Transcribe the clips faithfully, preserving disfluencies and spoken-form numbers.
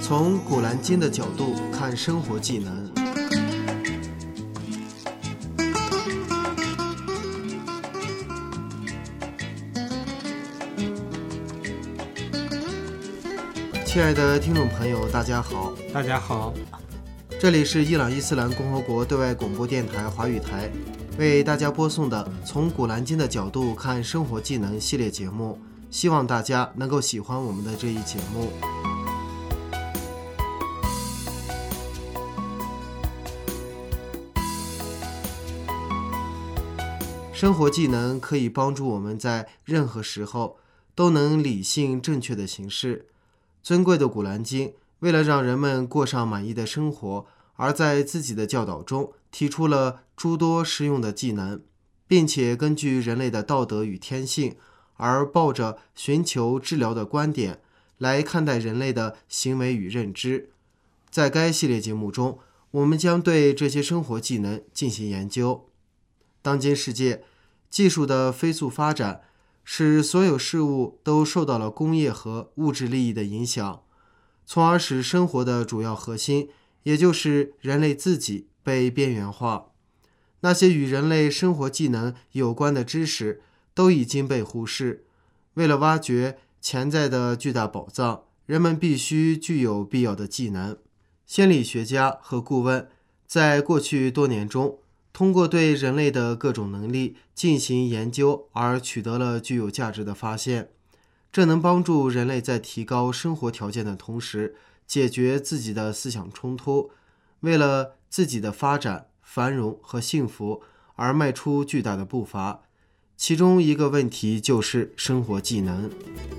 从《古兰经》的角度看生活技能。亲爱的听众朋友，大家好。 大家好， 这里是伊朗伊斯兰共和国对外广播电台华语台，为大家播送的《从古兰经的角度看生活技能》系列节目，希望大家能够喜欢我们的这一节目。生活技能可以帮助我们在任何时候都能理性正确的行事。尊贵的古兰经为了让人们过上满意的生活，而在自己的教导中提出了诸多实用的技能，并且根据人类的道德与天性，而抱着寻求治疗的观点来看待人类的行为与认知。在该系列节目中，我们将对这些生活技能进行研究。当今世界技术的飞速发展，使所有事物都受到了工业和物质利益的影响，从而使生活的主要核心，也就是人类自己被边缘化。那些与人类生活技能有关的知识都已经被忽视。为了挖掘潜在的巨大宝藏，人们必须具有必要的技能。心理学家和顾问在过去多年中，通过对人类的各种能力进行研究而取得了具有价值的发现，这能帮助人类在提高生活条件的同时，解决自己的思想冲突，为了自己的发展、繁荣和幸福而迈出巨大的步伐。其中一个问题就是生活技能。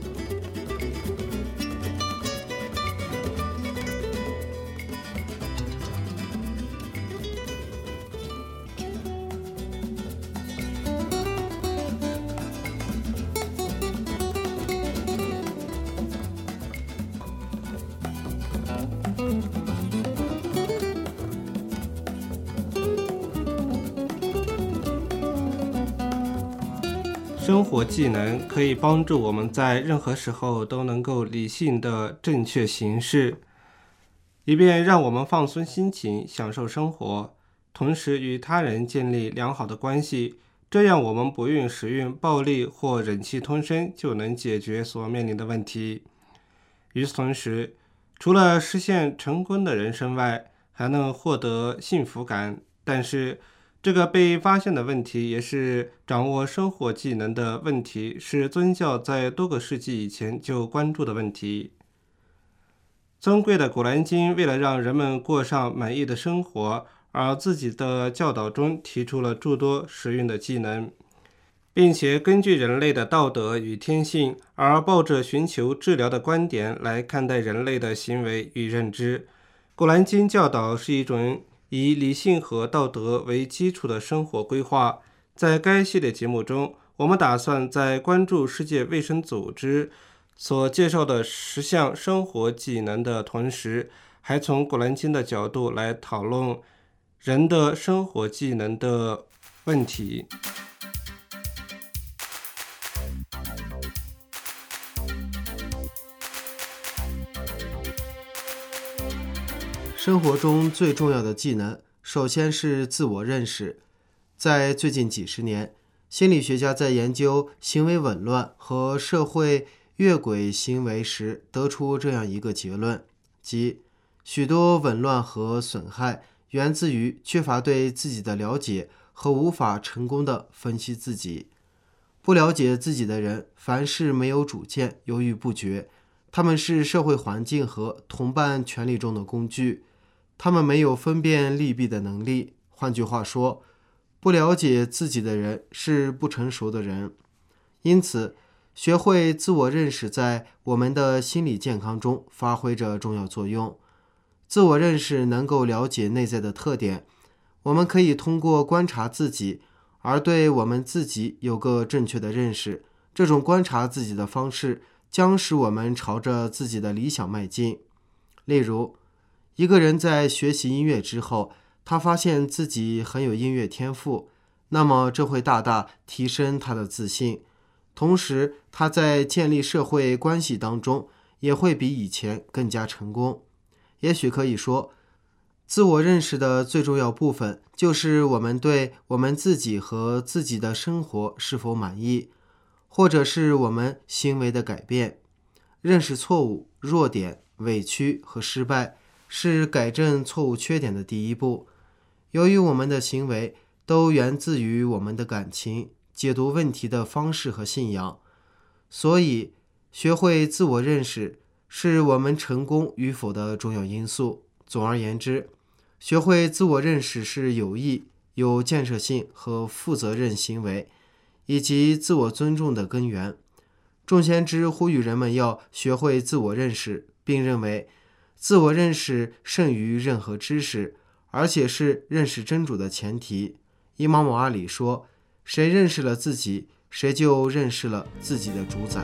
生活技能可以帮助我们在任何时候都能够理性的正确行事，以便让我们放松心情，享受生活，同时与他人建立良好的关系，这样我们不用使用暴力或忍气吞声就能解决所面临的问题。与此同时，除了实现成功的人生外，还能获得幸福感。但是这个被发现的问题也是掌握生活技能的问题，是宗教在多个世纪以前就关注的问题。尊贵的古兰经为了让人们过上满意的生活，而自己的教导中提出了诸多实用的技能，并且根据人类的道德与天性，而抱着寻求治疗的观点来看待人类的行为与认知。古兰经教导是一种以理性和道德为基础的生活规划。在该系列节目中，我们打算在关注世界卫生组织所介绍的十项生活技能的同时，还从古兰经的角度来讨论人的生活技能的问题。 生活中最重要的技能，首先是自我认识。在最近几十年，心理学家在研究行为紊乱和社会越轨行为时得出这样一个结论，即许多紊乱和损害源自于缺乏对自己的了解和无法成功地分析自己。不了解自己的人凡事没有主见，犹豫不决，他们是社会环境和同伴权力中的工具，他们没有分辨利弊的能力。换句话说，不了解自己的人是不成熟的人。因此，学会自我认识在我们的心理健康中发挥着重要作用。自我认识能够了解内在的特点，我们可以通过观察自己，而对我们自己有个正确的认识。这种观察自己的方式将使我们朝着自己的理想迈进。例如，一个人在学习音乐之后，他发现自己很有音乐天赋，那么这会大大提升他的自信。同时，他在建立社会关系当中也会比以前更加成功。 也许可以说，自我认识的最重要部分就是我们对我们自己和自己的生活是否满意，或者是我们行为的改变。认识错误、弱点、委屈和失败是改正错误缺点的第一步。由于我们的行为都源自于我们的感情、解读问题的方式和信仰，所以学会自我认识是我们成功与否的重要因素。总而言之，学会自我认识是有益、有建设性和负责任行为，以及自我尊重的根源。众先知呼吁人们要学会自我认识，并认为自我认识胜于任何知识，而且是认识真主的前提。伊玛目阿里说，谁认识了自己，谁就认识了自己的主宰。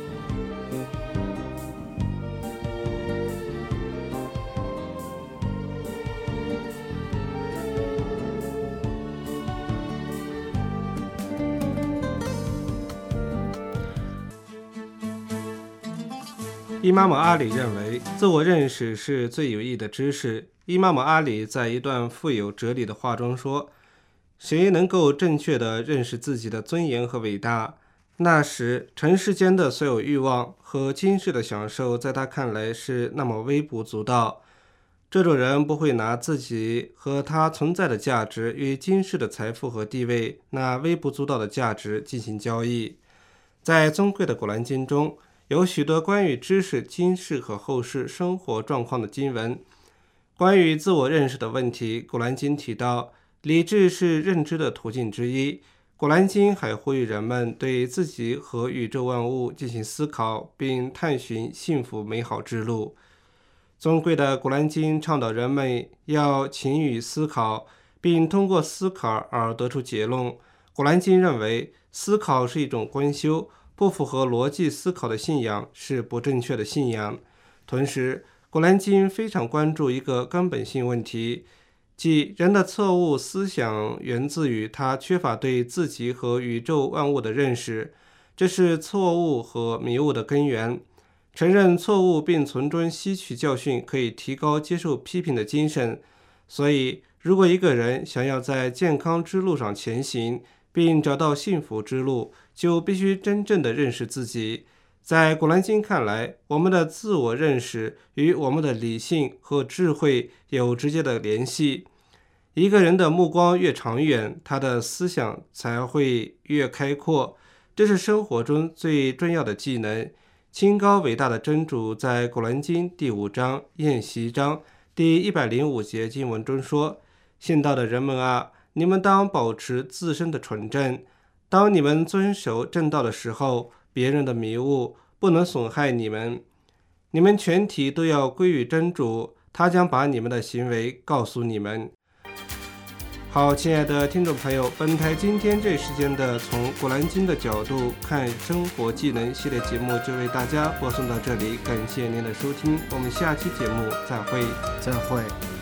伊玛目阿里认为，自我认识是最有益的知识。伊玛目阿里在一段富有哲理的话中说，谁能够正确地认识自己的尊严和伟大，那时尘世间的所有欲望和今世的享受在他看来是那么微不足道。这种人不会拿自己和他存在的价值与今世的财富和地位那微不足道的价值进行交易。在尊贵的古兰经中，有许多关于知识今世和后世生活状况的经文。关于自我认识的问题，古兰经提到，理智是认知的途径之一。古兰经还呼吁人们对自己和宇宙万物进行思考，并探寻幸福美好之路。尊贵的古兰经倡导人们要勤于思考，并通过思考而得出结论。古兰经认为，思考是一种观修，不符合逻辑思考的信仰是不正确的信仰。同时，古兰经非常关注一个根本性问题，即人的错误思想源自于他缺乏对自己和宇宙万物的认识，这是错误和迷雾的根源。承认错误并从中吸取教训，可以提高接受批评的精神。所以，如果一个人想要在健康之路上前行，并找到幸福之路，就必须真正的认识自己。在古兰经看来，我们的自我认识与我们的理性和智慧有直接的联系。一个人的目光越长远，他的思想才会越开阔，这是生活中最重要的技能。清高伟大的真主在古兰经第五章宴席章第一百零五节经文中说，信道的人们啊，你们当保持自身的纯正，当你们遵守正道的时候，别人的迷雾不能损害你们。你们全体都要归于真主，他将把你们的行为告诉你们。好，亲爱的听众朋友，本台今天这时间的从古兰经的角度看生活技能系列节目就为大家播送到这里，感谢您的收听，我们下期节目再会。 再会。